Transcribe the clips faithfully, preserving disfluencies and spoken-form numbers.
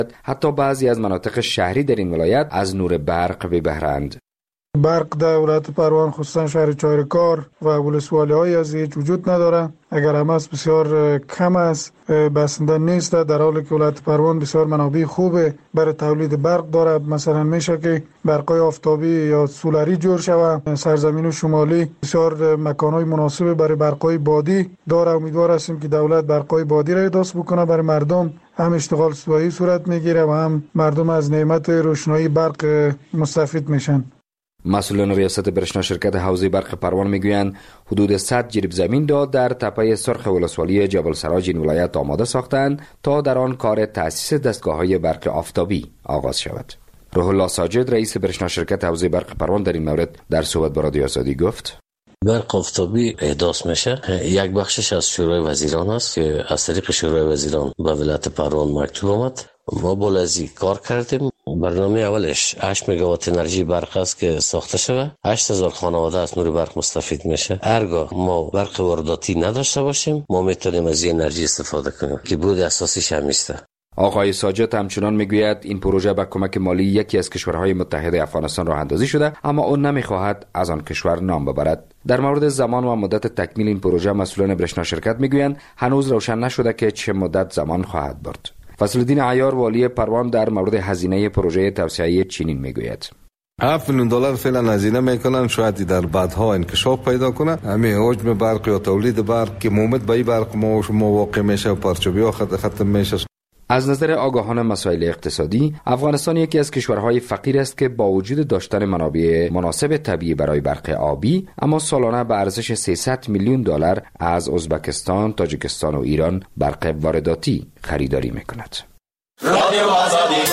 حتی بعضی از مناطق شهری در این ولایت از نور برق بی بهره‌اند. برق در ولایت پروان خصوصا شهر چایرکار و ولسوالی های از هیچ وجود نداره. اگر هم است بسیار کم است، بسنده نیست، در حالی که ولایت پروان بسیار منابع خوبه برای تولید برق داره. مثلا میشه که برقای آفتابی یا سولاری جور شود. سرزمین شمالی بسیار مکانهای مناسب برای برقای بادی داره. امیدوار هستیم که دولت برقای بادی را احداث بکنه برای مردم. هم اشتغال صبحی صورت میگیره و هم مردم از نعمت روشنایی برق مستفید میشن. مسئولان ریاست برشنا شرکت حوزه برق پروان میگویند حدود صد جریب زمین را در تپه سرخ ولسوالی جبل سراج این ولایت آماده ساختند تا در آن کار تأسیس دستگاه‌های برق آفتابی آغاز شود. روح الله ساجد رئیس برشنا شرکت حوزه برق پروان در این مورد در صحبت با رادیو آزادی گفت: برق آفتابی احداث میشه. یک بخشش از شورای وزیران است که از طریق شورای وزیران به ولایت پروان مکتوب آمد. ما بولازی کار کردیم. برنامه اولش هشت مگاوات انرژی برق است که ساخته شده. هشت هزار خانواده از نور برق مستفید میشه. هرگاه ما برق وارداتی نداشته باشیم، ما میتونیم از این انرژی استفاده کنیم که بود اساسیش هم است. آقای ساجد همچنان میگوید این پروژه با کمک مالی یکی از کشورهای متحد افغانستان راه اندازی شده، اما اون نمیخواهد از آن کشور نام ببرد. در مورد زمان و مدت تکمیل این پروژه مسئولان برشنا شرکت میگویند هنوز روشن نشده که چه مدت زمان خواهد برد. فضل‌الدین عیار والی پروان در مورد هزینه پروژه توسعه چینین میگوید: هفت میلیون دلار فعلا هزینه میکنن، شاید در بعدها انکشاف پیدا کنه. همین حجم برق یا تولید برق که مومد به برق ما واقع میشه و پرچوبی ها ختم میشه. از نظر آگاهان مسائل اقتصادی، افغانستان یکی از کشورهای فقیر است که با وجود داشتن منابع مناسب طبیعی برای برق آبی، اما سالانه به ارزش سیصد میلیون دلار از ازبکستان، تاجیکستان و ایران برق وارداتی خریداری میکند. رادیو آزادی.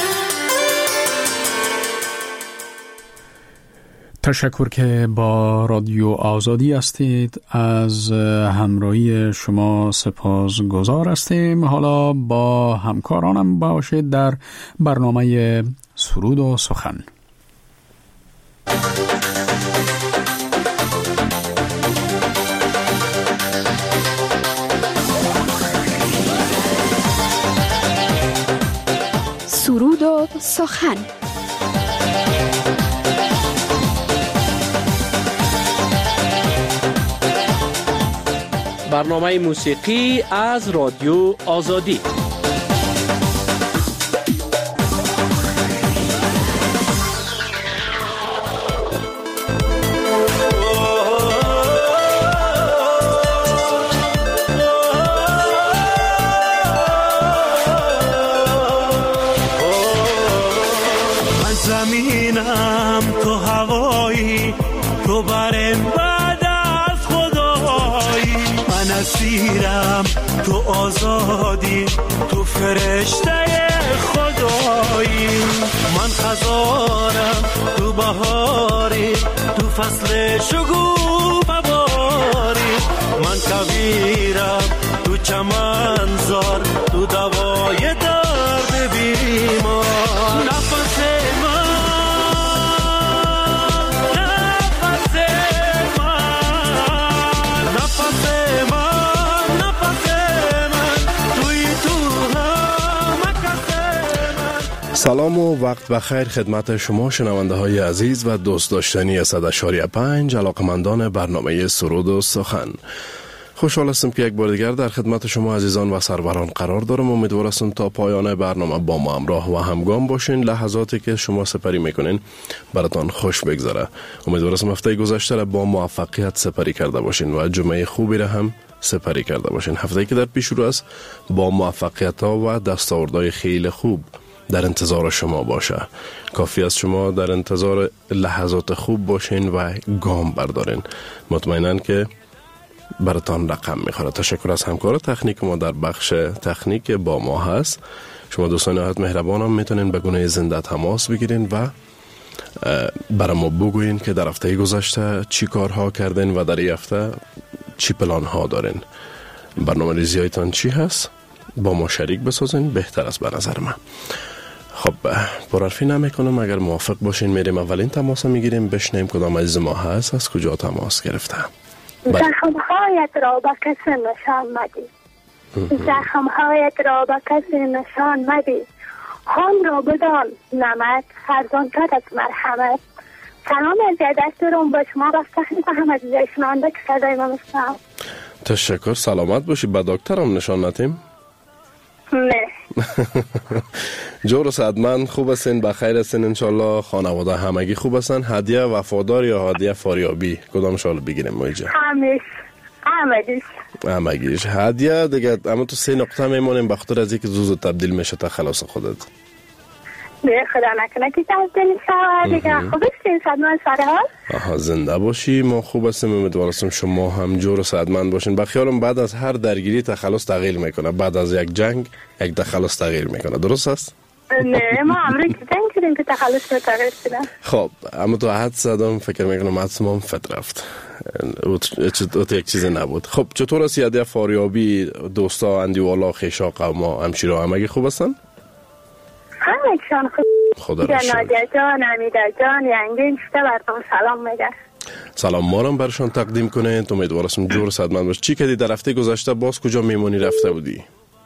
تشکر که با رادیو آزادی هستید. از همراهی شما سپاسگزار هستیم. حالا با همکارانم باشید در برنامه سرود و سخن. سرود و سخن. برنامه موسیقی از رادیو آزادی. من زمینم تو هوایی، تو برم بعد از خدایی. من اسیرم تو آزادی، تو فرشته خدایی. من خزانم تو بهاری، تو فصل شگوفه باری. من کویرم تو چمنزار، تو دوای درد بیمار. نفس من نفس من نفس من نفس من توی تو هم کس من. سلام و وقت بخیر خدمت شما شنونده های عزیز و دوست داشتنی صد و پنج علاقمندان برنامه سرود و سخن. خوشحال هستم که یک بار دیگر در خدمت شما عزیزان و سروران قرار دارم. امیدوار هستم تا پایان برنامه با ما همراه و همگام باشین. لحظاتی که شما سپری میکنین براتان خوش بگذره. امیدوار هستم هفته گذشته را با موفقیت سپری کرده باشین و جمعه خوبی را هم سپری کرده باشین. هفته‌ای که در پیش رو است با موفقیت ها و دستاوردهای خیلی خوب در انتظار شما باشه. کافی است شما در انتظار لحظات خوب باشین و گام بردارین. مطمئناً که براتان رقم میخوره. تشکر از همکار تکنیک ما در بخش تکنیک با ما هست. شما دوستان نهایت مهربانم میتونین به گونه زنده تماس بگیرین و برای ما بگوین که در هفته گذشته چی کارها کردین و در این هفته چی پلان ها دارین. برنامه ریزی هایتان چی هست؟ با ما شریک بسازین، بهتر است به نظر من. خب پرحرفی نمیکنم، اگر موافق باشین میریم اولین تماس میگیریم، بشنیم کدام عزیز ما هست، از کجا تماس گرفته. زخم‌هایت را به کسی نشان مدی، زخم‌هایت را به کسی نشان مدی. خان را بدان نمک فرزانتر از مرحمت. سلام از دست دارم با شما و افتخار می‌کنم از شنونده که صدای ما میشنوم. تشکر، سلامت باشی. با دکترم نشان ندیم؟ نه. جور و سعادتمند خوب هستین؟ بخیر هستین انشالله؟ خانواده همگی خوب هستن؟ هدیه وفادار یا هدیه فاریابی کدام شال بگیریم ما اینجا؟ همیش همگیش همگیش هدیه دیگه. اما تو سه نقطه میمونیم بخاطر از اینکه زود تبدیل میشه تا خلاص خودت. نه خدا نکنه که تبدیل شود دیگه. خوب هستین سعادتمند سرحال؟ آها زنده باشی. ما خوب هستیم، امیدوارم شما هم جور و سعادتمند باشین. بخیالم بعد از هر درگیری تخلص تغییر میکنه، بعد از یک جنگ یک تخلص تغییر میکنه، درست است؟ نه ما امروز جنگ کردیم که تخلص تغییر کنه. خب اما تو حد زدم فکر میکنم حد سمام فت رفت، اوت یک چیز نبود. خب چطور است یادی فاریابی؟ دوستا اندیوالا خیشا قوما همشیرا همگی خوب هستن؟ همگیشان خوب. خدا را شکر. نادیا جان، امیدا جان، ینگین شته براتون سلام میگه. سلام ما رو برشان تقدیم کنین. تو امیدوارم جور صدمند باش. چی کردی در هفته گذشته؟ باز کجا میمونی رفته بودی؟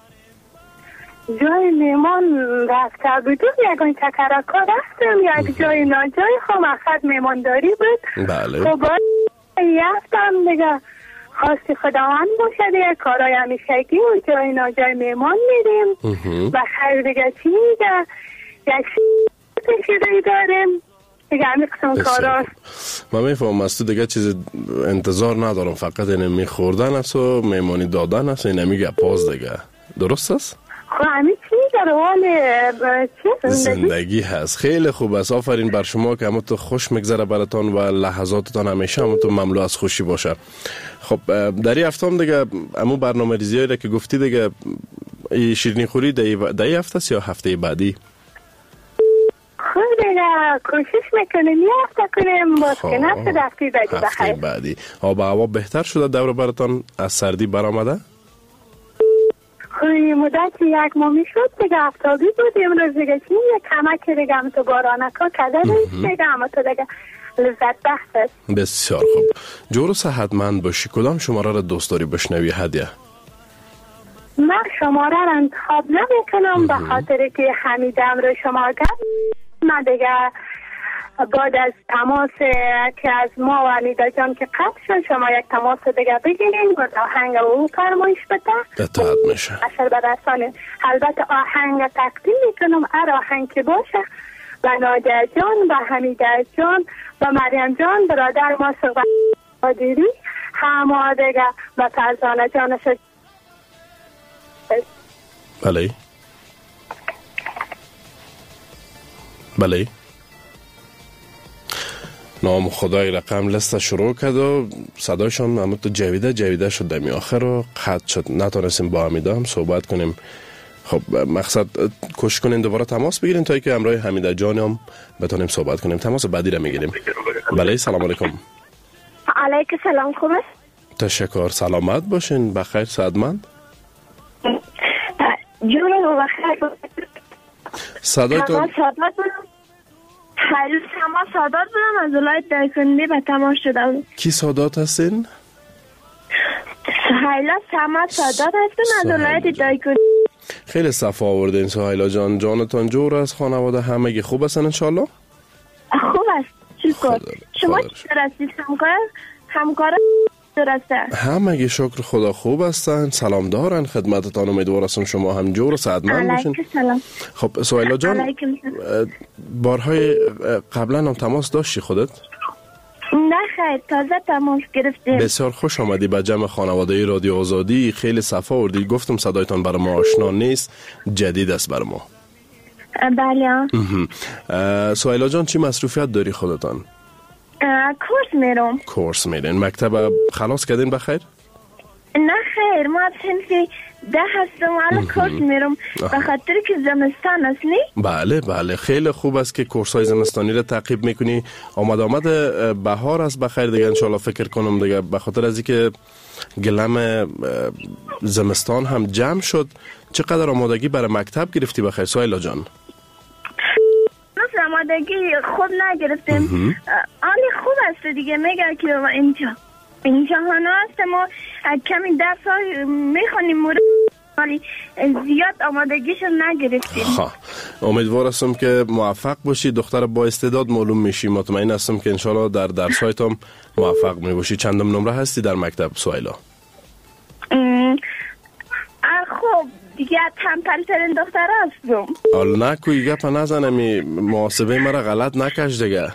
جای میمون رفته بودم، یکان چکرکا رفتم، یک جای ناجای خب مقصد میمانداری بود. بله. خب باید یفتم دیگه خواستی خداوند باشه دیگه، کارای همیشگی و جای ناجای میمان میریم و خیر دیگه چی میگه یک شیدهی داریم دیگه همین قسم کاراست. من میفهم از تو دیگه چیز انتظار ندارم، فقط اینه میخوردن است و میمانی دادن است، اینه میگه پاز دیگه، درست است؟ خب همین چی در حال زندگی هست. خیلی خوب است، آفرین بر شما که همه تو خوش میگذره براتان و لحظاتتان همیشه همه تو مملو از خوشی باشه. خب در این هفته هم دیگه همون برنامه ریزی هایی که گفتی دیگه شیرینی خوری در این هفته است یا هفته بعدی؟ خب دیگه کوشش میکنیم یه هفته کنیم باز که نفت هفته بعدی بخیر. هفته بعدی آب هوا بهتر شده دور براتان؟ از سردی برآمده؟ خوی مدت یک مامی شد دیگه افتابی بود، امروز دیگه چی یک کمک دیگه هم تو بارانکا کده نیست دیگه، هم تو دیگه لذت بخش است. بسیار خوب. جور و صحتمند باشی. کدام شماره را دوست داری بشنوی هدیه؟ من شماره را انتخاب نمیکنم به خاطر که حمیدم رو شما کرد. من دیگه بعد از تماس که از ما و امیدا جان که قطع شد شما یک تماس دیگه بگیرین و آهنگ او فرمایش بده اطاعت میشه اثر برسانه. البته آهنگ تقدیم میکنم هر آهنگ که باشه و نادیا جان و حمیدا جان و مریم جان برادر ما صحبت قادری همه دیگه و فرزانه جان شد. بله بله نام خدای رقم لست شروع کرد و صدایشان همه تو جویده جویده شد دمی آخر و قطع شد، نتونستیم با حمیده هم صحبت کنیم. خب مقصد کوشش کنین دوباره تماس بگیرین تا که همراه حمیده جان هم بتونیم صحبت کنیم. تماس بعدی را میگیریم. بله سلام علیکم. علیکم سلام. خوبه؟ تشکر، سلامت باشین. بخیر سعادتمند. جون بخیر. صدایتون خیلی شما سادات بودم از ولایت دایکنی به تماس شدم. کی سادات هستین؟ سهیلا سمت سادات هستیم از ولایت دایکنی. خیلی صفا آوردین سهیلا جان. جانتان جور از خانواده همگی خوب هستن انشالله؟ خوب است شکر. شما چطور هستید؟ همکار همکار درسته؟ همگی شکر خدا خوب هستن، سلام دارن خدمتتان. امیدوارم شما هم جور و صحتمند باشین. علیکم سلام. خب سهیلا جان بارهای قبلا هم تماس داشتی خودت؟ نه خیر تازه تماس گرفتیم. بسیار خوش آمدی به جمع خانواده رادیو آزادی. خیلی صفا آوردی. گفتم صدایتان برای ما آشنا نیست، جدید است برای ما. بله. سهیلا جان چی مصروفیت داری خودتان؟ کورس میرم. کورس میرین. مکتب خلاص کردین بخیر؟ نه خیر ما صنفی ده هستم حالا کورس میرم به خاطر که زمستان است نی؟ بله بله خیلی خوب است که کورس های زمستانی را تعقیب میکنی. آمد آمد بهار است بخیر دیگه انشالله فکر کنم دیگه به خاطر از اینکه گلم زمستان هم جمع شد. چقدر آمادگی برای مکتب گرفتی بخیر سهیلا جان؟ آمادگی خود نگرفتیم. آلی خوب است دیگه میگه که اینجا امتحان هست ما کمی درس ها میخونیم ولی زیاد آمادگیشو نگرفتیم. خواه امیدوار هستم که موفق باشی، دختر با استعداد معلوم میشی. مطمئن هستم که انشالله در درس‌هایت هم موفق می باشی. چندم نمره هستی در مکتب سویلا؟ خب دیگه تنبل ترین دختر هستم. حالا نه کوی گپ نزنمی، محاسبه مرا غلط نکش دیگه.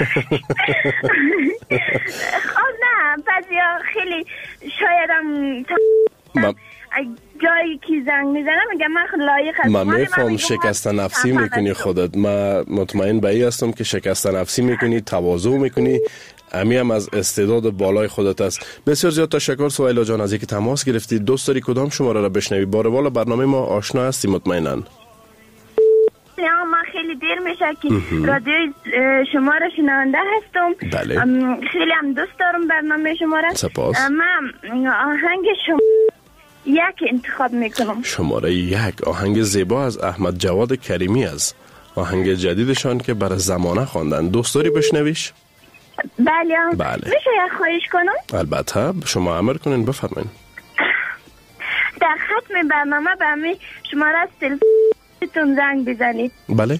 خب نه بعضیا خیلی شایدم من... جایی که زنگ میزنم میگم من لایق هستم. من میفهم شکست نفسی میکنی خودت. من مطمئن به این هستم که شکست نفسی میکنی، تواضع میکنی. امی هم از استعداد بالای خودت است. بسیار زیاد تشکر سویلا جان از اینکه تماس گرفتی. دوست داری کدام شماره را بشنوی؟ بار والا برنامه ما آشنا هستی مطمئناً. نه من خیلی دیر میشه که رادیو شما را شنونده هستم. بله. خیلی هم دوست دارم برنامه شما را. سپاس. من آهنگ شما یک انتخاب میکنم. شماره یک آهنگ زیبا از احمد جواد کریمی است. آهنگ جدیدشان که برای زمانه خواندن. دوست داری بشنویش؟ بله. بله. میشه یک خواهش کنم؟ البته شما امر کنین، بفرمایید. در ختم برنامه به می شماره تلفنتون زنگ بزنید. بله.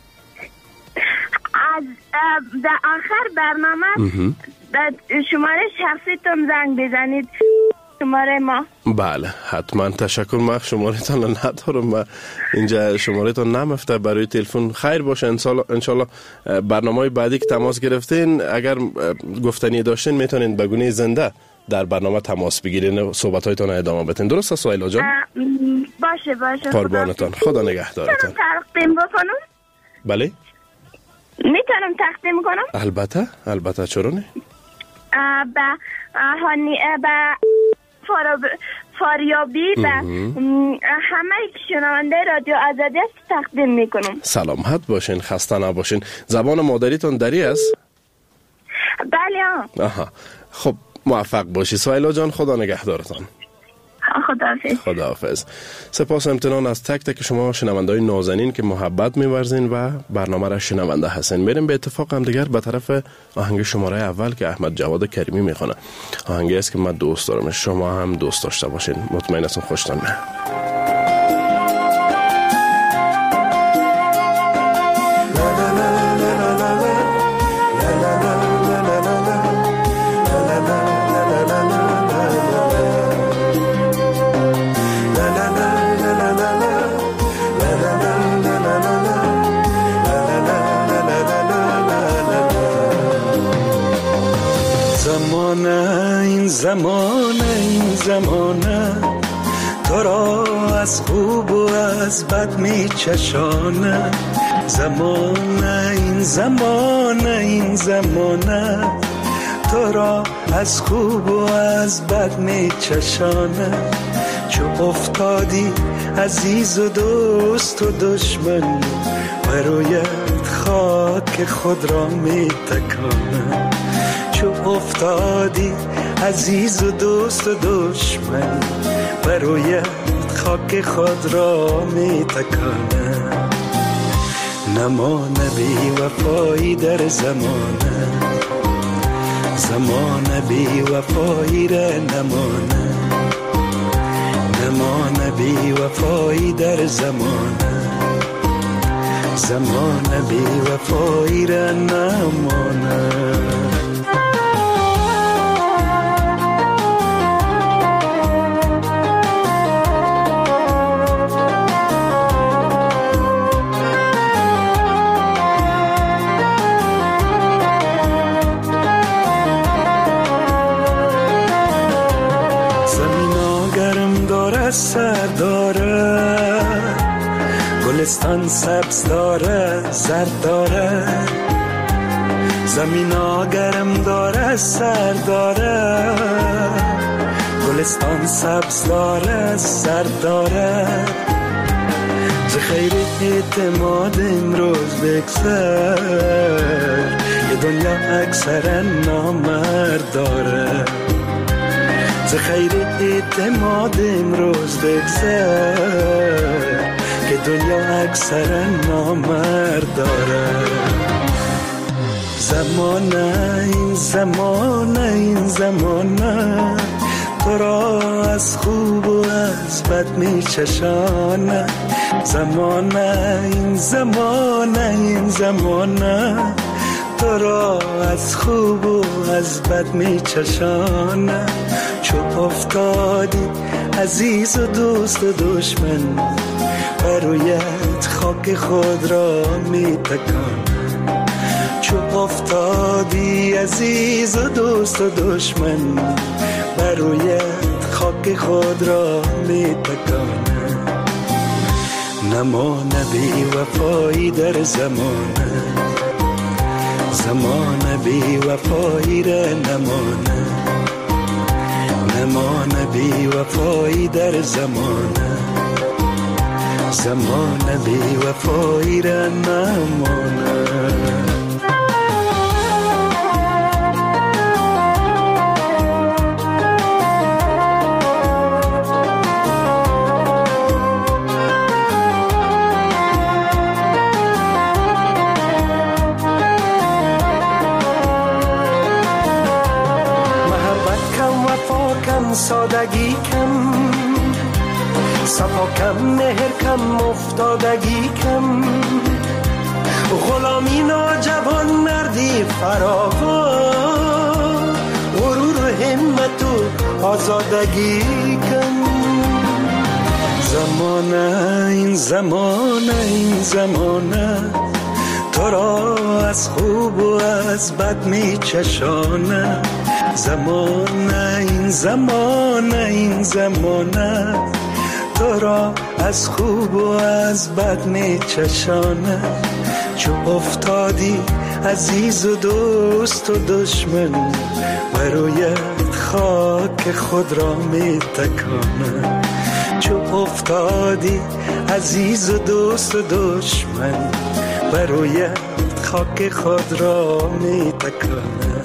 از در آخر برنامه به شماره شخصیتون زنگ بزنید. شماره ما. بله حتما. تشکر. من شماره تان ندارم، من اینجا شماره تان نمفته برای تلفن. خیر باشه انشالله برنامه بعدی که تماس گرفتین اگر گفتنی داشتین میتونین بگونه زنده در برنامه تماس بگیرین، صحبت هایتان ادامه بدین. درست است سویلا جان؟ باشه باشه. قربانتان. خدا نگهدارتان. میتونم تقدیم بکنم؟ بله میتونم تقدیم کنم؟ البته البته. چرا نه؟ با هانی با فاریابی و همه شنونده رادیو آزادی است تقدیم میکنم. سلامت باشین، خسته نباشین. زبان مادریتون دری است؟ بله. آها خب موفق باشی سویلا جان. خدا نگهدارتان. خداحافظ. خداحافظ. سپاس امتنان از تک تک شما شنونده‌های نازنین که محبت می‌ورزین و برنامه را شنونده هستین. میریم به اتفاق هم دیگر به طرف آهنگ شماره اول که احمد جواد کریمی میخونه. آهنگی است که من دوست دارم، شما هم دوست داشته باشین. مطمئن هستم خوشتون میاد. زمانه این زمانه تو را از خوب و از بد می چشانه. زمانه این زمانه این زمانه تو را از خوب و از بد می چشانه. چو افتادی عزیز و دوست و دشمن برایت خاک خود را می تکانه. چو افتادی عزیز و دوست و دشمن برایت خاک خود را می تکانه. نمانه بی وفایی در زمانه، زمانه بی وفایی را نمانه. نمانه بی وفایی در زمانه، زمانه بی وفایی را نمانه. سر داره گلستان سبز داره زرد داره. زمین ها گرم داره سر داره گلستان سبز داره زرد داره. ز خیر اعتماد امروز بگذر یه دنیا اکثر نامرد داره. ز خیر اعتماد امروز بگذر که دنیا اکثر نامرد داره. زمانه این زمانه این زمانه تو را از خوب و از بد می چشانه زمانه این زمانه این زمانه تو را از خوب و از بد می چشانه چو افتادی عزیز و دوست و دشمن برویت خاک خود را می تکانه چو افتادی عزیز و دوست و دشمن برویت خاک خود را می تکانه نمانه بی وفایی در زمانه زمانه بی وفایی را نمانه نمانه بی وفایی در زمانه زمانه بی وفایی را نمانه سادگی کم صفا کم مهر کم افتادگی کم غلامی ناجوان مردی فراوان غرور و همت و آزادگی کم زمانه این زمانه این زمانه تو را از خوب و از بد می چشانه زمانه این زمانه این زمانه تو را از خوب و از بد می چشانه چو افتادی عزیز و دوست و دشمن برویت خاک خود را می تکانه چو افتادی عزیز و دوست و دشمن برویت خاک خود را می تکانه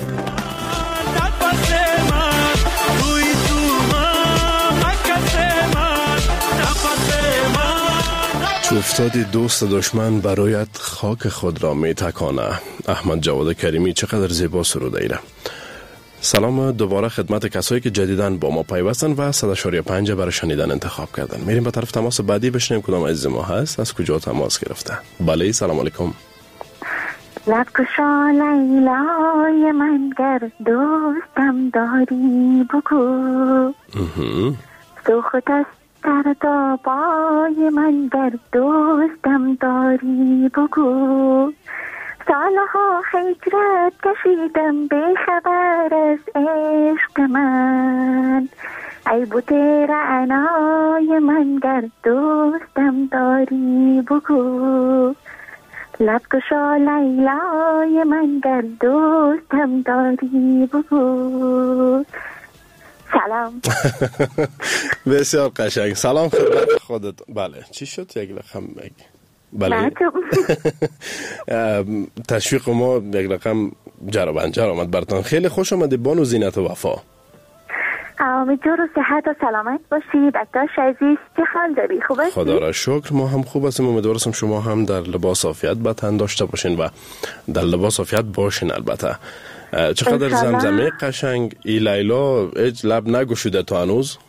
چو افتادی دوست دشمن برایت خاک خود را می تکانه. احمد جواد کریمی چقدر زیبا سروده ایره. سلام دوباره خدمت کسایی که جدیداً با ما پیوستن و صد و شش پنج برای شنیدن انتخاب کردن. میریم به طرف تماس بعدی بشنیم کدام عزیز ما هست، از کجا تماس گرفته. بله سلام علیکم. لب کشا لیلای من گر دوستم داری بگو سوخت است در دابای من گر دوستم داری بگو سالها خیرت کشیدم به خبر از عشق من ای بوته رعنای من گر دوستم داری بگو لب کشا لیلای من گر دوستم داری بگو. سلام. بسیار قشنگ. سلام خدمت خودت. بله چی شد یک رقم بگی؟ بله تشویق ما یک رقم جر و بنجر آمد برتان. خیلی خوش آمدی بانو زینت و وفا. امیدوارم صحت و سلامت باشید. دکتر عزیز چه حال داری؟ خوب هستی؟ خدا را شکر ما هم خوب هستیم. امیدوارم شما هم در لباس عافیت به تن داشته باشین و در لباس عافیت باشین. البته چقدر زمزمه قشنگ. ای لیلا هیچ لب نگشوده تو هنوز؟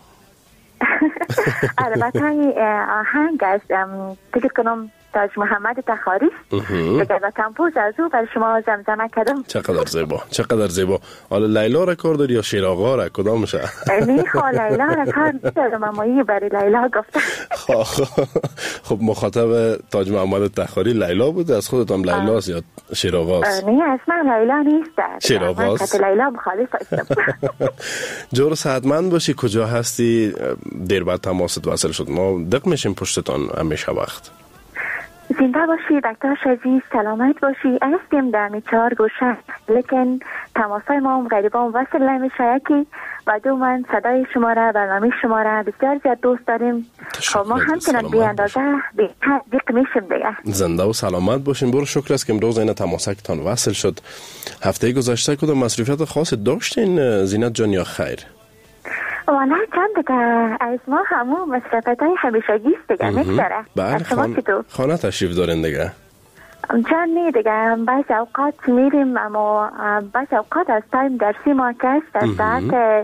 البته آهنگ از فکر کنم تاج محمد تخاری دیگه و تنفوز از او بر شما زمزمه کردم. چقدر زیبا چقدر زیبا. حالا لیلا را کار داری یا شیر آقا را کدامشه؟ میخوا لیلا را کار دارم اما این برای لیلا گفتم. خب مخاطب تاج محمد تخاری لیلا بوده؟ از خودت هم لیلاست یا شیر آقاست؟ نه اصلا لیلا نیست. شیر آقاست؟ من لیلا مخالف هستم. جور صحتمند باشی. کجا هستی؟ دیر بعد تماست وصل شد. ما دق میشیم پشتتان همیشه وقت. زنده باشی دکتر عزیز، سلامت باشی. هستیم در می چهار گوشه لیکن تماسای ما هم غریبا وصل نمیشه. یکی و دو من صدای شما را برنامه شما را بسیار زیاد دوست داریم. خب ما همچنان بی اندازه دیق میشیم دیگه. زنده و سلامت باشین. برو شکر است که امروز این تماسکتان وصل شد. هفته گذشته کدام مصروفیت خاصی داشتین زینت جان یا خیر؟ والا چند که از ما همون مصرفت های همیشگی است دیگه میگذره. بله خان... خانه تشریف دارین دیگه؟ جان نی دیگه بعض اوقات میریم اما بعض اوقات از تایم درسی ما که است از ساعت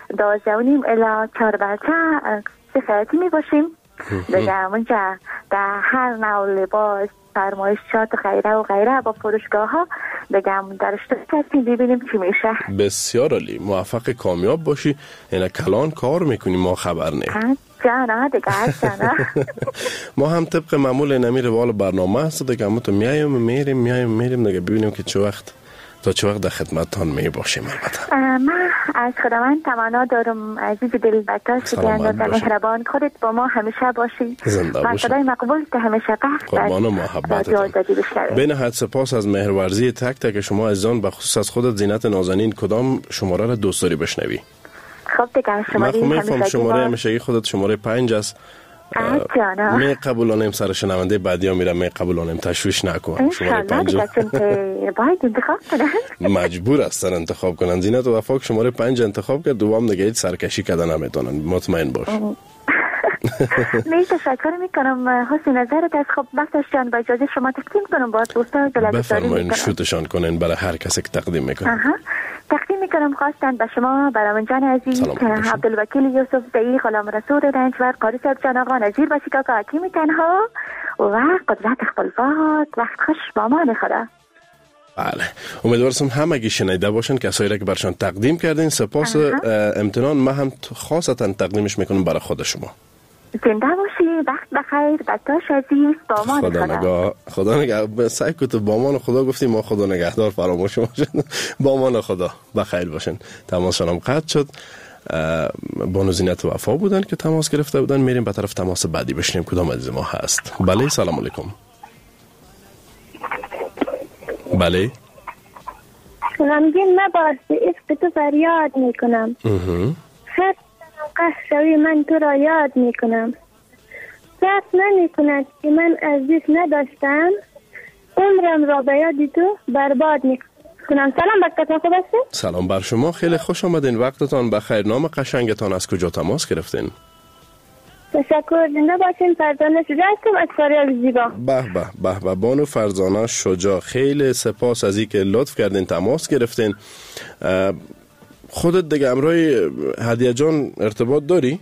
دوازده و نیم الی چهار بچه خیاطی می باشیم دیگه. اونجا در هر نوع لباس، فرمایشات و غیره و غیره با فروشگاه ها دیگه در اشتراک هستیم، ببینیم چی میشه. بسیار عالی، موفق کامیاب باشی. اینا کلان کار میکنی ما خبر نیم جانا دیگه جانا. ما هم طبق معمول نمی روال برنامه هست دیگه، ما تو میایم میریم میایم میریم دیگه، ببینیم که چه وقت تا چه وقت در خدمتتان می باشیم. البته من از خداوند تمنا دارم عزیز دلبرتاش که اندازه مهربان خودت با ما همیشه باشی. زنده باشی. خدای مقبول که همیشه بخت قربان و محبتتان. به نهایت سپاس از مهرورزی تک تک شما عزیزان، به خصوص از خودت زینت نازنین. کدام شماره را دوست داری بشنوی؟ خب دیگه شماره همیشگی شماره همیشگی خودت شماره پنج است. می قبولانیم سر شنونده بعدی ها میرم می قبولانیم، تشویش نکن. شماره پنج باید انتخاب کنن، مجبور هستن انتخاب کنن. زینت و وفاق شماره پنج انتخاب کرد، دوام دیگه هیچ سرکشی کردن نمیتونن، مطمئن باش. می تشکر میکنم حسین نظرت از. خب وقتش جان با اجازه شما تقدیم کنم باز دوستان دلگذاری بفرمایین، شوتشان کنین برای هر کسی که تقدیم میکنن. تقدیم میکنم خواستن به شما برامون جان عزیز عبدالوکیل یوسف زئی، غلام رسول رنجور، قاری صاحب جان آقا، نظیر باشی کاکا حکیم تنها و قدرت خپلوات. وقت خوش، با امان خدا. بله، امیدوارم همگی شنیده باشن کسایی را که برشان تقدیم کردین. سپاس امتنان. من هم خاصتا تقدیمش میکنم برای خود شما. زنده باشی، وقت بخیر، بچه‌اش عزیز، با امان خدا. خدا نگاه، خدا نگاه. سعی کن تو با امان خدا گفتیم، ما خدا نگهدار فراموش باشن. با امان خدا، بخیر باشن. تماسشون هم قطع شد. بانو زینت و وفا بودن که تماس گرفته بودن. میریم به طرف تماس بعدی بشنیم کدام عزیز ما هست. بله، سلام علیکم. بله غمگین نباش، عشق تو فریاد میکنم. هر قهر شوی من تو را یاد میکنم. صرف نمی کند که من ارزش نداشتم، عمرم را به یاد تو برباد میکنم. سلام بکتان، خوب هستین؟ سلام بر شما، خیلی خوش آمدین. وقتتان بخیر. نام قشنگتان از کجا تماس گرفتین؟ تشکر، زنده باشین. فرزانه شجاع هستم از فاریاب زیبا. به به به به بانو فرزانه شجاع، خیلی سپاس از اینکه لطف کردین تماس گرفتین. خودت دیگه امروی هدیه جان ارتباط داری؟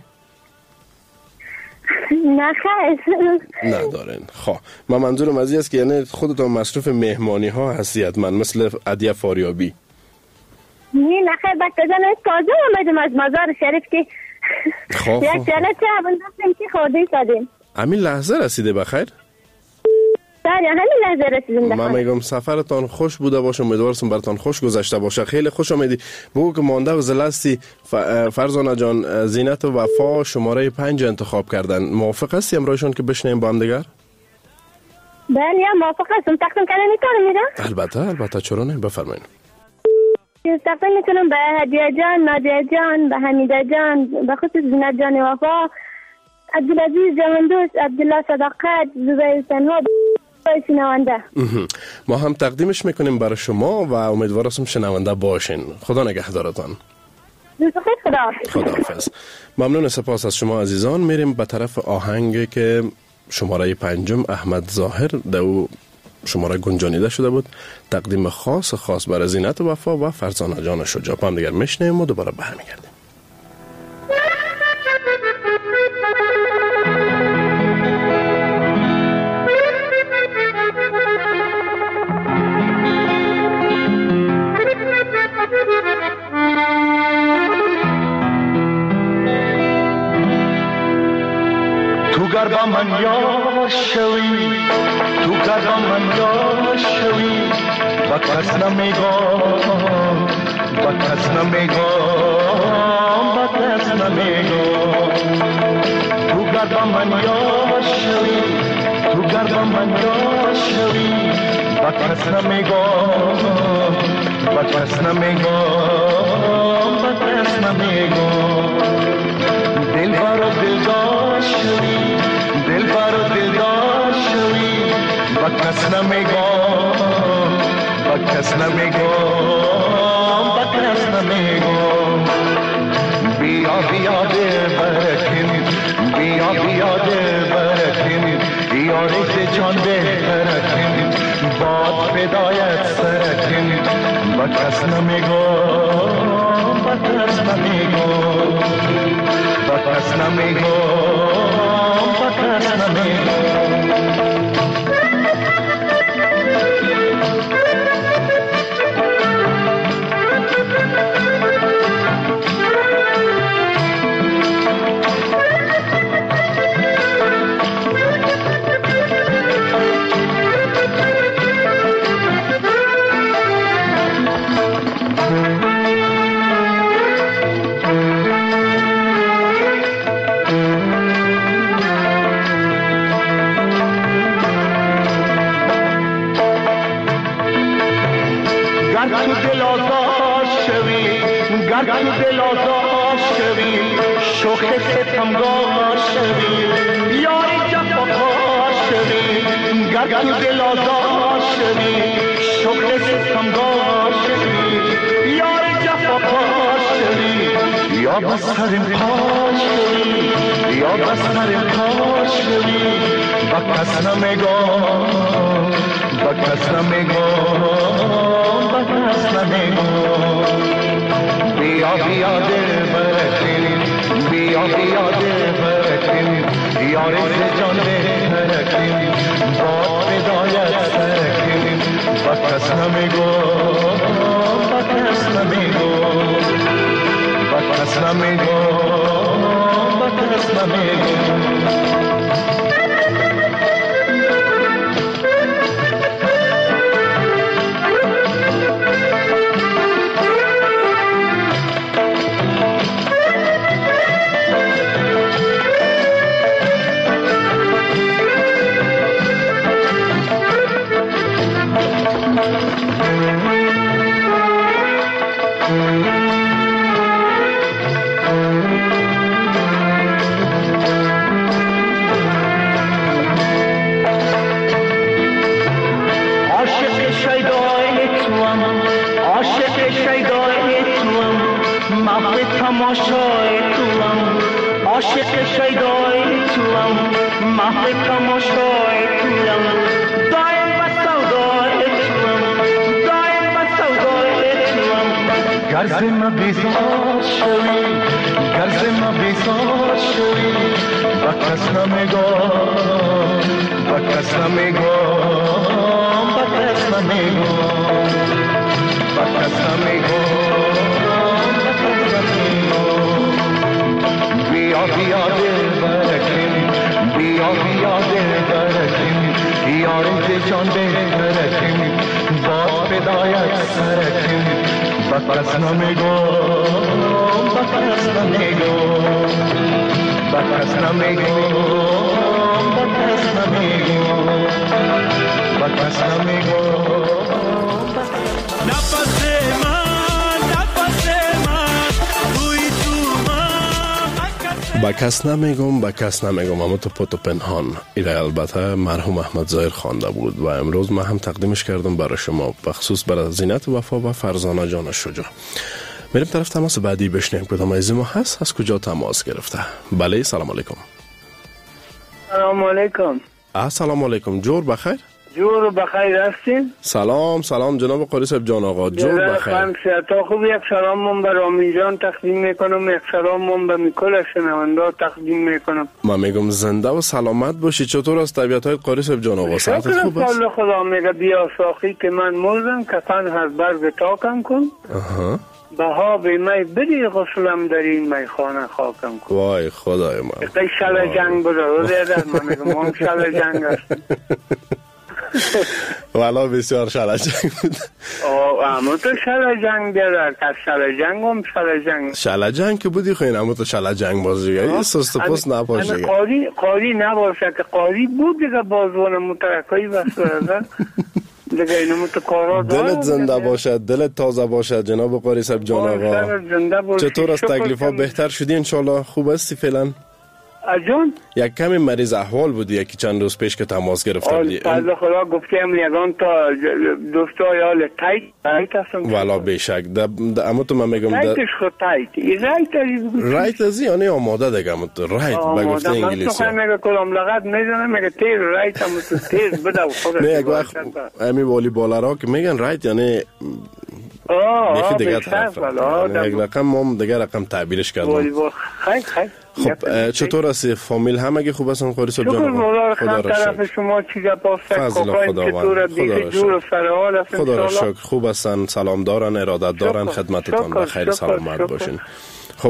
نه خیر ندارین. خب من منظورم از این است که یعنی خودتان مصروف مهمانی ها هستید، من مثل هدیه فاریابی. نه نه خیر، بچه جان تازه آمدیم از مزار شریف که خواه یک جانه چه هم دستیم که خورده شدیم. همین لحظه رسیده بخیر؟ سر همین لحظه رسیدیم بخیر. من میگم سفرتان خوش بوده باشه، امیدوارم براتان خوش گذشته باشه. خیلی خوش آمدی. بگو که مانده و زلستی فرزانه جان، زینت و وفا شماره پنج انتخاب کردن. موافق هستی امرایشون که بشنیم با هم دیگر؟ بله موافق هستم. تقدیم کردن میتونم میرم؟ البته البته، چرا نه، بفرمایید. تقدیم میکنم به هدیه جان، نادیه جان، به حمیده جان، به خصوص زینت جان وفا، عبدالعزیز جهاندوست، عبدالله صداقت، زبیر تنها، شنونده. ما هم تقدیمش میکنیم برای شما و امیدوارم شنونده باشین. خدا نگهدارتان. خداحافظ. ممنون، سپاس از شما عزیزان. میریم به طرف آهنگی که شماره پنجم احمد ظاهر دو شماره گنجانیده شده بود. تقدیم خاص خاص برای زینت و وفا و فرزانه جان شجاع. با هم دیگر میشنیم و دوباره برمیگردیم. تو گربا من یار شوی، تو گربا من یار شوی، با کس نمیگم، با کس نمیگم، با کس نمیگم. تو گربا من یار شوی، تو گربا من یار شوی، با کس نمیگم، با کس نمیگم، با کس نمیگم. دل بارو دل داشتی، دل بارو دل داشتی، با کس نمیگم، با کس نمیگم، با کس نمیگم. بیا بیا دل برکن، بیا بیا دل برکن، یاری جان بهترکن، باد فدایت سرکن، با کس نمیگم. با کس نمیگم با کس نمیگم با کس نمیگم گر تو دل آزاد شوی شوخ ستمگار شوی یار جفاکار شوی گر تو دل آزاد شوی شوخ ستمگار شوی یار جفاکار شوی یا بسرم کار شوی یا بسرم کار شوی با کس نمیگم با کس نمیگم با کس نمیگم بیا بیا دل برکنیم بیا بیا دل برکنیم یار جان برکنیم باد بدایت سرکنیم با کس نمیگم با کس نمیگم با کس نمیگم با کس نمیگم تماشای توام عاشق شیدای توام محو تماشای توام دایم با سودای توام دایم با سودای توام گر ز ما بیزار شوی گر ز ما بیزار شوی با کس نمیگم با کس نمیگم با کس نمیگم با کس نمیگم بیا بیا دل برکنیم بیا بیا دل برکنیم یار جان برکنیم باد بدایت سرکنیم با کس نمیگم با کس نمیگم با کس نمیگم با کس نمیگم با کس نمیگم نفس من نفس من روی تو من با کس نمیگم با کس نمیگم اما تو پت و پنهان ایره البته مرحوم احمد ظاهر خوانده بود و امروز من هم تقدیمش کردم برای شما بخصوص برای زینت وفا و فرزانه جان شجاع. میریم طرف تماس بعدی بشنیم کدام از ما هست از کجا تماس گرفته. بله سلام علیکم. سلام علیکم. السلام علیکم. جور بخیر؟ جور بخیر هستین؟ سلام سلام جناب قاری صاحب جان آقا. جور بخیر. تا خوب یک سلام من به رامین جان تقدیم میکنم یک سلام من به میکل شنونده تقدیم میکنم. من میگم زنده و سلامت باشی. چطور از طبیعت های قاری صاحب جان آقا؟ صحتت خوب است؟ شکر خدا میگه بیا ساخی که من مردم کفن هر برگ تاکم کن. آها. بها به می بدی غسلم در این میخانه خاکم کن. وای خدای من. اقای شل جنگ بوده رو دیدر من میگم هم شل جنگ هست. والا بسیار شل جنگ بود. اما تو شل جنگ دیدر که شل جنگ هم شل جنگ. شل جنگ که بودی خوین اما تو شل جنگ بازی یه سست پست نپاشه. قاری قاری نباشه که قاری بود دیگه بازوان مترکایی بس برده. دیگه اینو تو کارا داره. دلت زنده باشد دلت تازه باشد جناب قاری صاحب جان آقا. چطور از تکلیفا بهتر شدی انشالله؟ خوب هستی فعلا؟ جان یک کمی مریض احوال بودی یکی چند روز پیش که تماس گرفته بودی. آل خدا گفتم یگان تا دوستای حال تایت تایت هستم. والا بیشک اما تو من میگم تایتش خود تایت رایت رایت از یعنی آماده دیگه اما تو رایت بگفته انگلیسی. من میگه کلام لغت میزنم میگه تیر رایت هم تو تیر بده خودت. نه یک وقت امی والی بالرها که میگن رایت یعنی بیخی دیگه طرف رفت. یک رقم ما هم دیگه رقم تعبیرش کردم. خیلی خیلی. خب چطور است فامیل همگی خوب هستن قاری صاحب جان؟ خدا را شکر. طرف شما چیزا پاسک فضل خداوند. خدا را شکر خوب هستن، سلام دارن، ارادت دارن، خدمتتان بخیر سلامت باشین. خب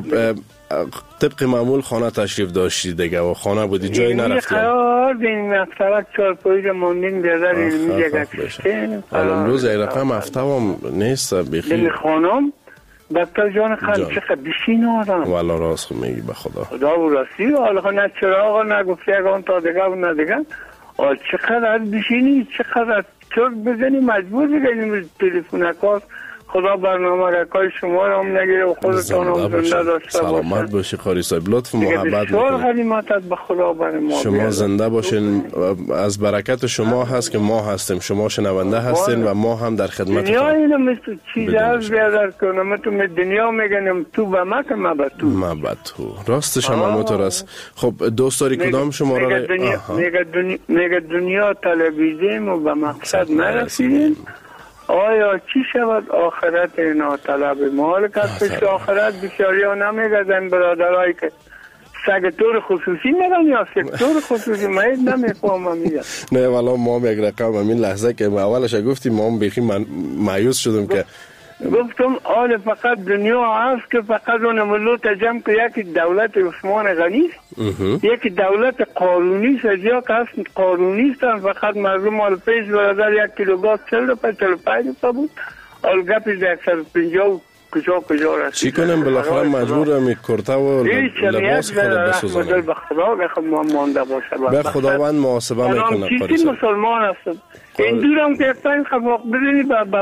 طبق معمول خانه تشریف داشتی دیگه و خانه بودی جایی نرفتیم؟ قرار دین مفترک چارپایی رو موندین بیادر علمی جگه کشته. الان روز ای رقم هفته هم نیست بیخی. دین خانم بکر جان خیلی چقدر بشین آدم. والا راست میگی به خدا. خدا و راستی حالا نه چراغ نه گفتی اگه تا دیگه و نه دیگه. آل چقدر بشینی چقدر چرک بزنی مجبور بگیریم تلفن کار. خدا برنامه رکای شما را هم نگیره و خودتان هم زنده داشته باشن. سلامت باشی قاری صاحب، لطف محبت بسیار غنیمتت به خدا بر ما شما زنده باشین. از برکت شما هست که ما هستیم، شما شنونده هستین و ما هم در خدمت دنیا اینو مثل چیز از بیادر کنم تو می دنیا میگنم تو به ما که ما به تو ما به تو راستش هم همونطور است. خب دوست داری کدام شما را میگه دنیا طلبیدیم و به مقصد نرسیدیم. آیا چی شود آخرت اینا طلب مال کسبش آخرت بسیاری ها نمیگذن برادرهایی که سکتور خصوصی میگن یا سکتور خصوصی مهید نمیفهمم میگن. نه والا ما هم یک رقم همین لحظه که ما اولش گفتیم ما هم بیخی مایوس شدم که گفتم آل فقط دنیا هست که فقط اون ملوت جمع که یکی دولت عثمان غنی یکی دولت قانونی است یا که هست قانونی است فقط مردم آل پیش برادر یک کیلو گاز چل روپای چل و پنج روپای بود آل گپی در اکثر پنجاه کجا کجا رسید. چی کنم بالاخره مجبور می کرته و لباس خود بسوزانم. به خدا به خدا مانده باشه. به خداوند محاسبه میکنه. چیزی مسلمان هستم. این دورم که افتن خفاق بدینی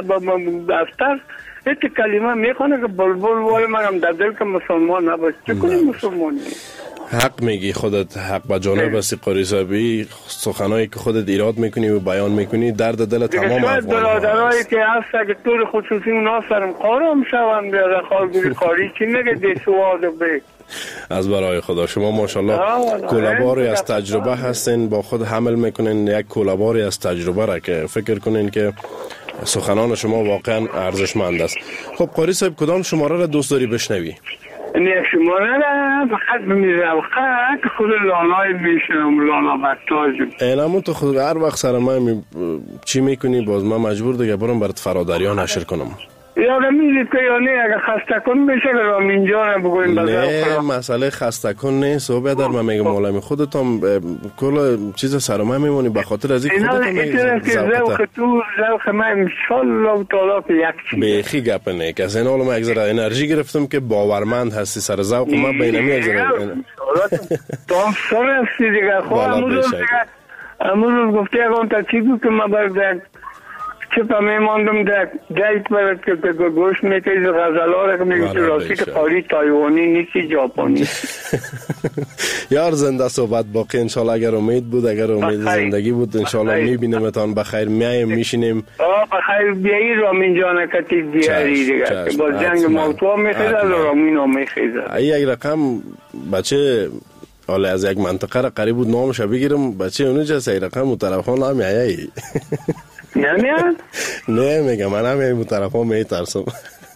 به افتر ایت کلمه میخونه که بلبل وای منم در دل که مسلمان نباشه. چه کنی مسلمانی؟ حق میگی خودت، حق با جانب هستی قاری صاحبی. سخنایی که خودت ایراد میکنی و بیان میکنی درد دل تمام افغان ها هست. برادرایی که هست که طور خصوصی اونا سرم قارم شوند بیاره خالگوری قاری چی نگه دی سواد بگ از برای خدا شما ماشاءالله کولاباری از تجربه هستین، با خود حمل میکنین یک کولاباری از تجربه را که فکر کنین که سخنان شما واقعا ارزشمند است. خب قاری صاحب کدام شماره را دوست داری بشنوی؟ نه شماره را فقط بمیزم خواهد خود لانای میشنم لانا بطاج اینمون تو خود هر وقت سر من چی میکنی باز من مجبور دیگه برم برات فرادریان نشر کنم. یادم میدید که یا نه اگه خسته کن بشه که رام اینجا نبگویم نه مسئله خسته کن نیست و بیادر من میگم مولمی خودت هم کل چیز سرمه میمونی بخاطر از این خودت هم میگم زوق تو زوق من انشالله تعالی که یک چیز بیخی گپ نه که از این حالا من یک ذره انرژی گرفتم که باورمند هستی سر زوق من بینمی یک ذره تو هم سر هستی دیگه خب امروز گفتی اگه اون تا چی بود که من برد چه پا میماندم در دیت برد که گوش میکنی غزلاره که میگوی راستی که قاری تایوانی نیستی جاپانی یار زنده صحبت باقی انشالله اگر امید بود اگر امید زندگی بود انشالله میبینمتان بخیر میایم میشینیم بخیر بیایی رامین جانه کتی بیاری دیگه با جنگ موتوا میخیزد و رامین ها میخیزد یک رقم بچه حالا از یک منطقه را قریب بود نامش بگیرم بچه اونو جسه ای رقم مطرف ها نامی هایی نه نه نه میگم من هم این طرف ها میترسم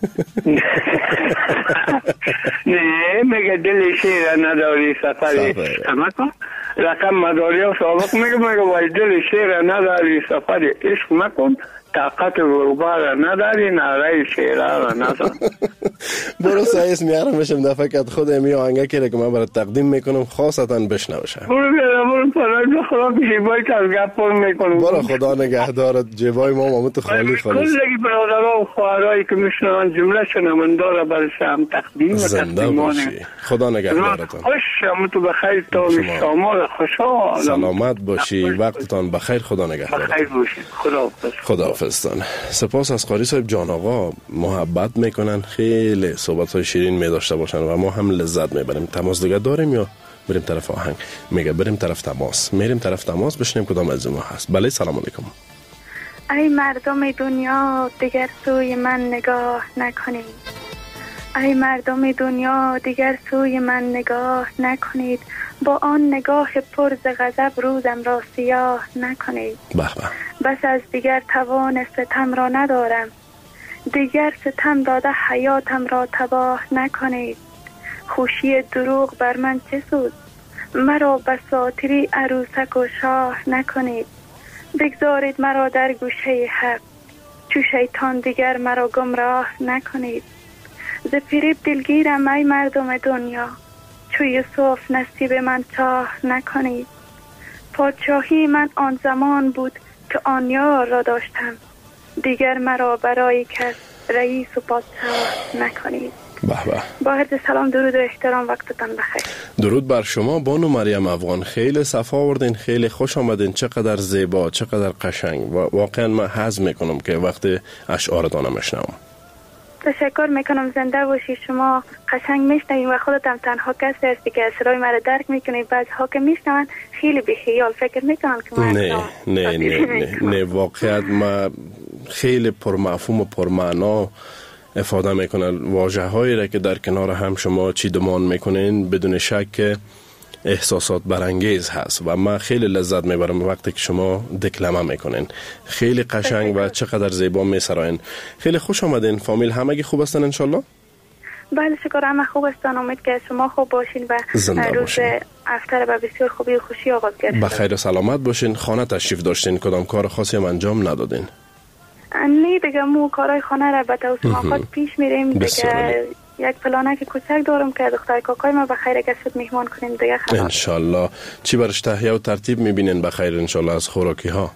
نه میگه دل شیر نداری سفری اما کن رقم مداری ها سابق میگه میگه وای دل شیر نداری سفری عشق مکن طاقت روبار نداری نعره شیره را نزن برو سایس میارم بشم دفعه که خود امی آهنگه که من برای تقدیم میکنم خاصتا بشنوشه برو بیارم برو پرای خدا که جیبای که از گپ پر میکنم برو خدا نگهدارت جیبای ما ماموت خالی خالی کلگی برادرها و خواهرهایی که میشنوان جمله شنونده را برای هم تقدیم و تقدیمانه خدا نگهدارتان خوش شمتو بخیر تا شما خوشحال سلامت باشی وقتتان بخیر خدا نگهدارت بخیر باشی خدا خدا سپاس از قاری صاحب جان آقا محبت میکنن خیلی صحبت های شیرین میداشته باشن و ما هم لذت میبریم. تماس دیگه داریم یا بریم طرف آهنگ؟ میگه بریم طرف تماس میریم طرف تماس بشنیم کدام از ما هست. بله سلام علیکم. ای مردم دنیا دیگر سوی من نگاه نکنید، ای مردم دنیا دیگر سوی من نگاه نکنید، با آن نگاه پر ز غضب روزم را سیاه نکنید. به به. بس از دیگر توان ستم را ندارم، دیگر ستم داده حیاتم را تباه نکنید. خوشی دروغ بر من چه سود؟ مرا بساطری عروسک و شاه نکنید. بگذارید مرا در گوشه حق، چو شیطان دیگر مرا گمراه نکنید. ز فریب دلگیرم ای مردم دنیا، چو یوسف نصیب من چاه نکنید. پادشاهی من آن زمان بود که آن یار را داشتم، دیگر مرا برای کس رئیس و پادشاه نکنید. به به. با عرض سلام، درود و احترام، وقتتان بخیر. درود بر شما بانو مریم افغان، خیلی صفا آوردین، خیلی خوش آمدین، چقدر زیبا، چقدر قشنگ. و واقعا من حظ میکنم که وقتی اشعارتان میشنوم. تشکر میکنم، زنده باشی. شما قشنگ میشنوید و خودتم تنها کسی هستی که صدای مرا درک میکنید. بعضی‌ها که میشنون خیلی بیخیال فکر میکنن که من نه نه نه نه نه واقعا ما خیلی پرمفهوم و پرمعنا افاده میکنن. واژه هایی را که در کنار هم شما چیدمان میکنین بدون شک احساسات برانگیز هست و من خیلی لذت میبرم وقتی که شما دکلمه میکنین. خیلی قشنگ و چقدر زیبا میسراین. خیلی خوش آمدین. فامیل همگی خوب هستن انشالله؟ بله شکر، همه خوب هستن. امید که شما خوب باشین و روز افتر به بسیار خوبی و خوشی آغاز گردید. بخیر و سلامت باشین. خانه تشریف داشتین، کدام کار خاصی هم انجام ندادین؟ نه دیگه، مو کارهای خانه را به توسط خود پیش میریم دیگه. یک پلانک کوچک دارم که دختر کاکای ما بخیر اگه شد میهمان کنیم دیگه. خلاص انشالله. چی برش تهیه و ترتیب میبینین بخیر انشالله از خوراکی ها؟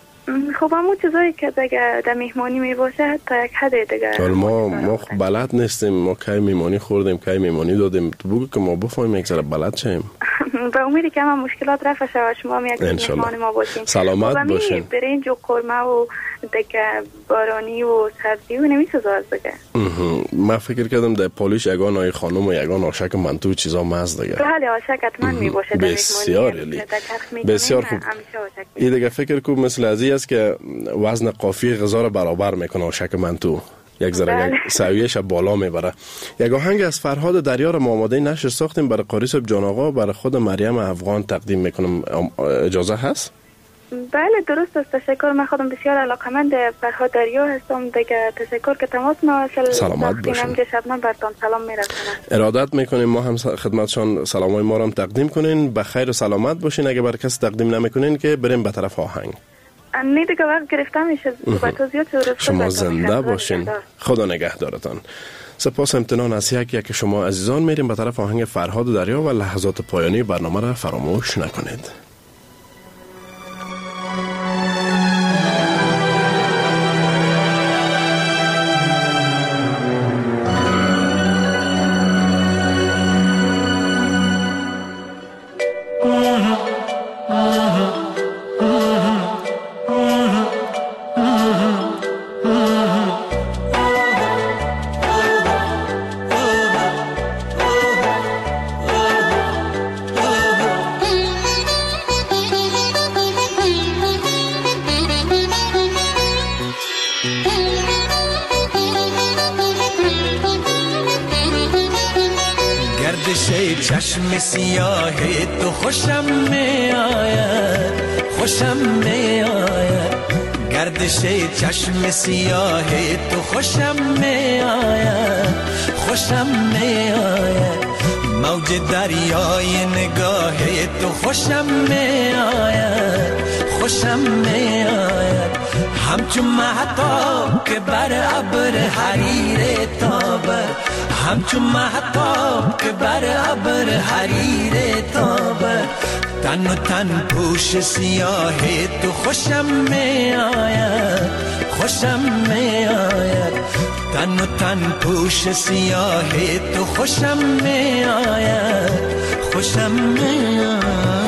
خب همون چیزایی که دیگه در میهمانی میباشه تا یک حد دیگه. ما ما خب بلد نیستیم، ما کی میهمانی خوردیم کی میهمانی دادیم، تو بگو که ما بفهمیم یک ذره بلد شیم. به امیدی که همه مشکلات رفع شود شما هم یک میهمان ما باشین. سلامت باشین. برنج و قورمه و دیگه بارانی و سبزی و نمیسازه دیگه. من فکر کردم در پالیش یگان آی خانم و یگان آشک منتو چیزا مز دیگه. بله آشک حتما میباشه در بسیار عالی. بسیار خوب. این دیگه فکر کو مثل ازی است که وزن قافیه غذا رو برابر میکنه آشک منتو. یک ذره یک سویه‌اش بالا میبره. یک آهنگ از فرهاد دریا رو ما آماده نشر ساختیم برای قاری صاحب جان آقا، برای خود مریم افغان تقدیم میکنم. اجازه هست؟ بله درست است. تشکر. من خودم بسیار علاقمند فرهاد دریا هستم دیگه. تشکر که تماس نواصل. سلامت باشین. شبنم براتون سلام میرسونم. ارادت میکنیم. ما هم خدمتشان سلامای ما رو هم تقدیم کنین. بخیر و سلامت باشین. اگه بر کس تقدیم نمیکنین که بریم به طرف آهنگ. نه دیگه وقت گرفتم میشه. شما زنده باشین. خدا نگهدارتان. سپاس امتنان از یک یک شما عزیزان. میریم به طرف آهنگ فرهاد دریا و لحظات پایانی برنامه را فراموش نکنید. چشم سیاه تو خوشم می آید، خوشم می آید. گردش چشم سیاه تو خوشم می آید، خوشم می آید. موج دریای نگاه تو خوشم می آید، خوشم می آید. همچون مهتاب که بر ابر حریر تابه، همچون مهتاب که بر ابر حریر تابه. تن و تن پوش سیاه تو خوشم می آید، خوشم می آید. تن و تن پوش سیاه تو خوشم می آید، خوشم می آید.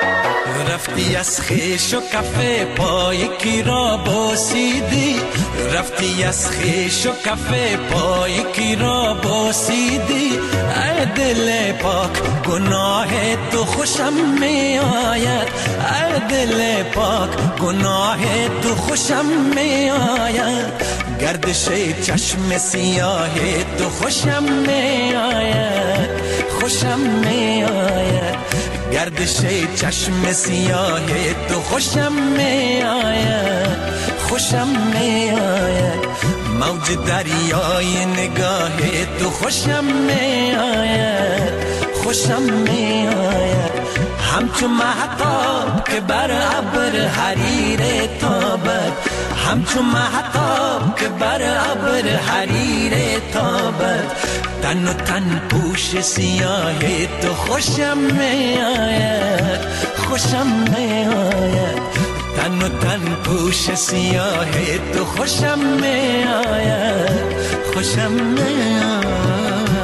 از خیش و کفه پای کی را بوسیدی، رفتی از خیش و کف پای کی را بوسیدی ای دل پاک گناه تو خوشم می آید ای دل پاک گناه تو خوشم می آید گردش چشم سیاه تو خوشم می آید خوشم می آید گردش چشم سیاه تو خوشم می آید خوشم می آید موج دریای نگاه تو خوشم می آید خوشم می آید همچو مهتاب که بر ابر حریر تابد همچو مهتاب که بر ابر حریر تابد تن و تن پوش سیاه تو خوشم می آید خوشم می آید تن و تن پوش سیاه تو خوشم می آید خوشم می آید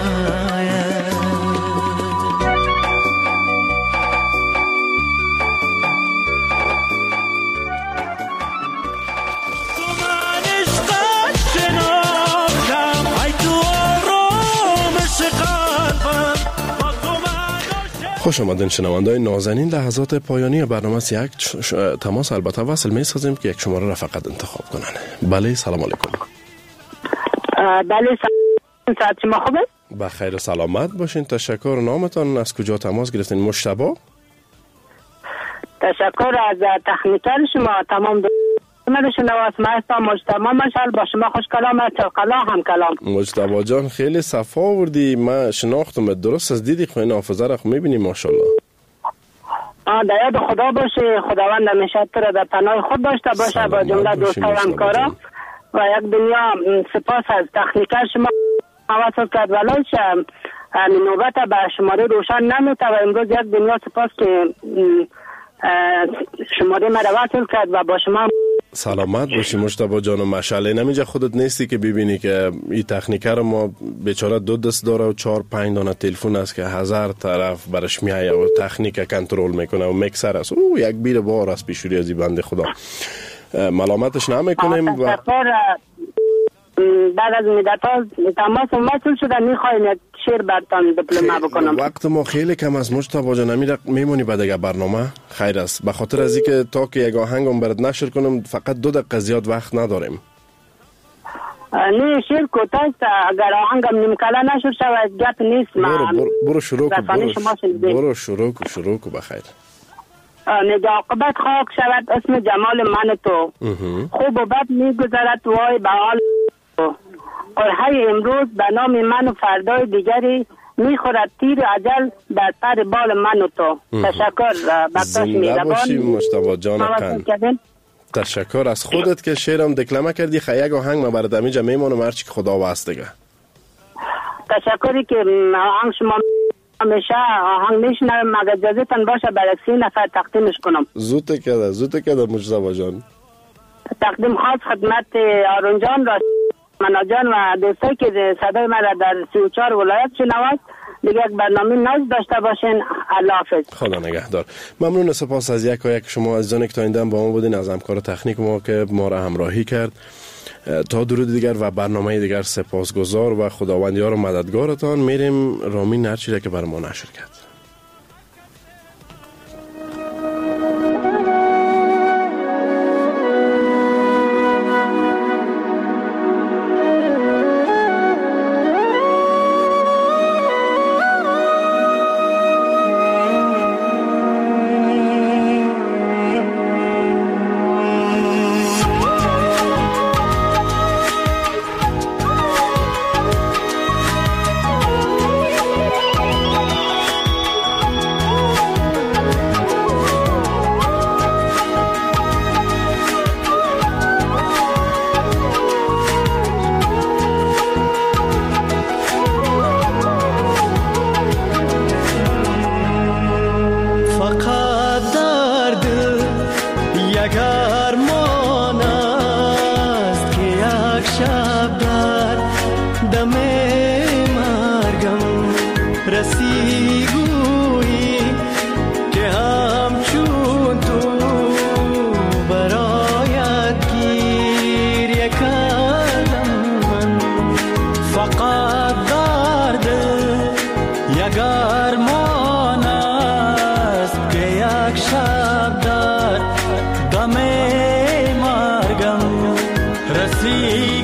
خوش آمدین شنونده‌های نازنین. لحظات پایانی برنامه است. یک تماس البته وصل می سازیم که یک شماره را فقط انتخاب کنن. بله سلام علیکم. بله سلام شما خوبه؟ بخیر و سلامت باشین. تشکر. نامتان از کجا تماس گرفتین؟ مشتبه. تشکر از تکنیکر شما. تمام من شنواس ماستم مجتبی مشال با شما خوش کلام چوکلا هم کلام. مجتبی جان خیلی صفا آوردی. من شناختم درست از دیدی خوین حافظه را خو میبینی ماشاءالله. آه در یاد خدا باشه. خداوند همیشه تو را در پناه خود داشته باشه با جمله دوستای همکارا و یک دنیا سپاس از تکنیکر شما حواست کرد ولایش نوبت به شماره روشن نمیته و امروز یک دنیا سپاس که شماره مرا وصل کرد و با شما سلامت باشی مجتبی جان. و مشعله نمیجا خودت نیستی که ببینی که این تکنیکر ما بیچاره دو دست داره و چهار پنج دانه تلفن است که هزار طرف برش میایه و تکنیک کنترل میکنه و میکسر است. او یک بیر بار است پیشوری از این بنده خدا. ملامتش نمیکنیم و بعد از مدت ها تماس وصل شده میخوایم یک شعر برتان دیپلمه بکنم. وقت ما خیلی کم از مجتبی جان. نمیره میمونی بعد دیگه برنامه خیر است به خاطر از اینکه تا که یک آهنگم برات نشر کنم فقط دو دقیقه زیاد وقت نداریم. نه شعر کوتاه است. اگر آهنگم نیم کله نشر شود گپ نیست. برو برو, برو شروع کن برو, برو شروع کن شروع کن بخیر. نگاه عاقبت خاک شود اسم جمال من تو خوب و بد میگذرد وای به حال قرحه امروز به نام من و فردای دیگری میخورد تیر اجل بر سر بال من و تو. تشکر بخشش میربان. زنده باشی مجتبی جان قند. تشکر از خودت که شعرم دکلمه کردی. خیلی یک آهنگ ما برات همیجا میمونم هرچی که خدا واسه دیگه. تشکری که آهنگ شما همیشه آهنگ میشنم مگه اجازه تن باشه برای سی نفر تقدیمش کنم. زود کده زود کده مجتبی جان. تقدیم خاص خدمت آرون جان را منا جان و دوستایی که صدای من را در سی و چهار ولایت شنوند دیگه یک برنامه ناز داشته باشین. الله حافظ. خدا نگهدار. ممنون. سپاس از یک و یک شما عزیزانی که تا این دم با ما بودین، از همکار تکنیک ما که ما را همراهی کرد. تا درود دیگر و برنامه دیگر سپاسگزار و خداوندیار و مددگارتان. میریم رامین هرچی را که بر ما نشر کرد. دم مرگم رسید